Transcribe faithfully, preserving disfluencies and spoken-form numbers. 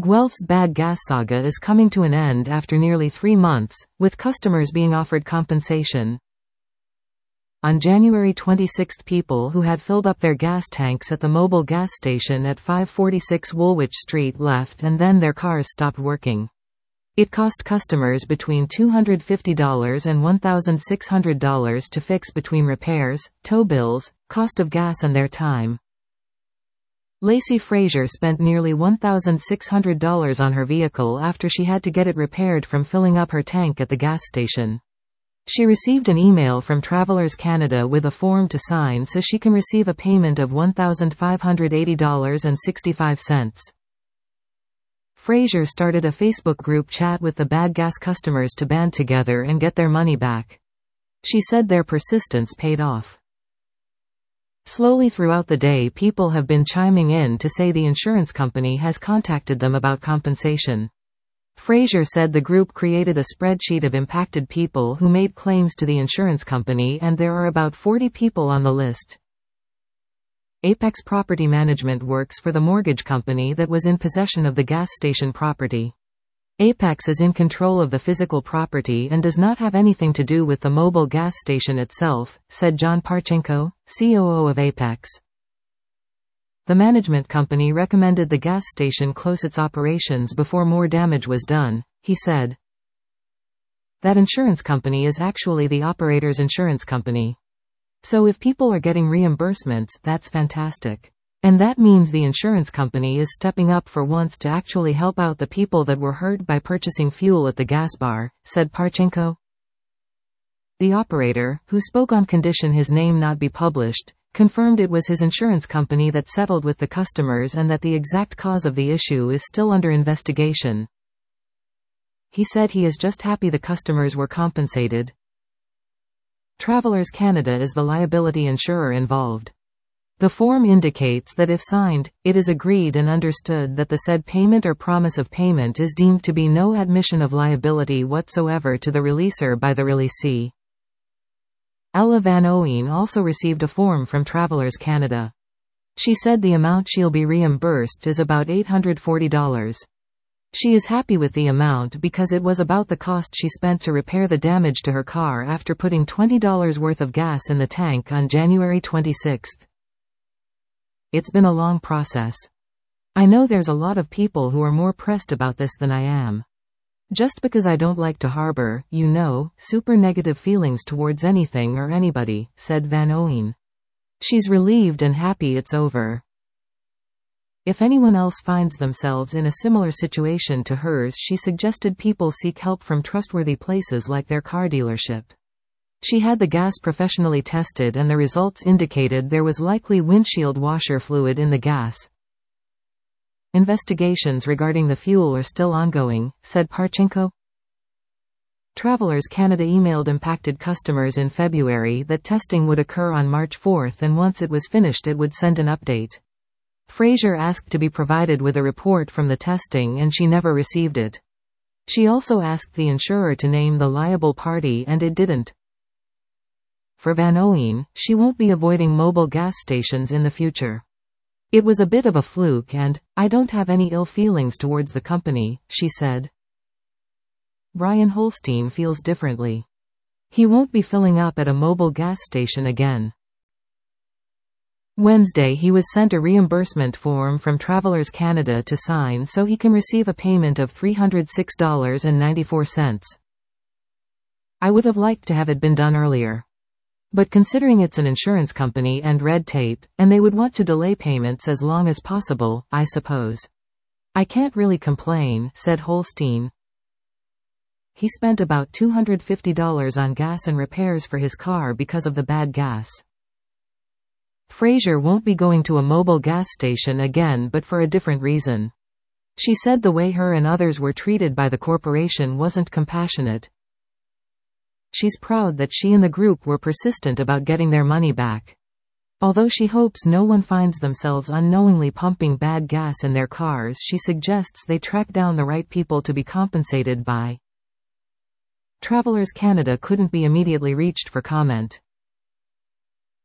Guelph's bad gas saga is coming to an end after nearly three months, with customers being offered compensation. On January twenty-sixth, people who had filled up their gas tanks at the Mobil gas station at five forty-six Woolwich Street left and then their cars stopped working. It cost customers between two hundred fifty dollars and one thousand six hundred dollars to fix between repairs, tow bills, cost of gas and their time. Lacey Frazier spent nearly one thousand six hundred dollars on her vehicle after she had to get it repaired from filling up her tank at the gas station. She received an email from Travelers Canada with a form to sign so she can receive a payment of one thousand five hundred eighty dollars and sixty-five cents. Frazier started a Facebook group chat with the bad gas customers to band together and get their money back. She said their persistence paid off. Slowly throughout the day, people have been chiming in to say the insurance company has contacted them about compensation. Frazier said the group created a spreadsheet of impacted people who made claims to the insurance company, and there are about forty people on the list. Apex Property Management works for the mortgage company that was in possession of the gas station property. Apex is in control of the physical property and does not have anything to do with the Mobil gas station itself, said John Parchenko, C O O of Apex. The management company recommended the gas station close its operations before more damage was done, he said. That insurance company is actually the operator's insurance company. So if people are getting reimbursements, that's fantastic. And that means the insurance company is stepping up for once to actually help out the people that were hurt by purchasing fuel at the gas bar, said Parchenko. The operator, who spoke on condition his name not be published, confirmed it was his insurance company that settled with the customers and that the exact cause of the issue is still under investigation. He said he is just happy the customers were compensated. Travelers Canada is the liability insurer involved. The form indicates that if signed, it is agreed and understood that the said payment or promise of payment is deemed to be no admission of liability whatsoever to the releaser by the releasee. Ella Van Ooyen also received a form from Travelers Canada. She said the amount she'll be reimbursed is about eight hundred forty dollars. She is happy with the amount because it was about the cost she spent to repair the damage to her car after putting twenty dollars worth of gas in the tank on January twenty-sixth. It's been a long process. I know there's a lot of people who are more pressed about this than I am. Just because I don't like to harbor, you know, super negative feelings towards anything or anybody, said Van Ooyen. She's relieved and happy it's over. If anyone else finds themselves in a similar situation to hers, she suggested people seek help from trustworthy places like their car dealership. She had the gas professionally tested and the results indicated there was likely windshield washer fluid in the gas. Investigations regarding the fuel are still ongoing, said Parchenko. Travelers Canada emailed impacted customers in February that testing would occur on March fourth and once it was finished it would send an update. Frazier asked to be provided with a report from the testing and she never received it. She also asked the insurer to name the liable party and it didn't. For Van Ooyen, she won't be avoiding Mobil gas stations in the future. It was a bit of a fluke and, I don't have any ill feelings towards the company, she said. Brian Holstein feels differently. He won't be filling up at a Mobil gas station again. Wednesday he was sent a reimbursement form from Travelers Canada to sign so he can receive a payment of three hundred six dollars and ninety-four cents. I would have liked to have it been done earlier. But considering it's an insurance company and red tape, and they would want to delay payments as long as possible, I suppose. I can't really complain, said Holstein. He spent about two hundred fifty dollars on gas and repairs for his car because of the bad gas. Frazier won't be going to a Mobil gas station again but for a different reason. She said the way her and others were treated by the corporation wasn't compassionate. She's proud that she and the group were persistent about getting their money back. Although she hopes no one finds themselves unknowingly pumping bad gas in their cars, she suggests they track down the right people to be compensated by. Travelers Canada couldn't be immediately reached for comment.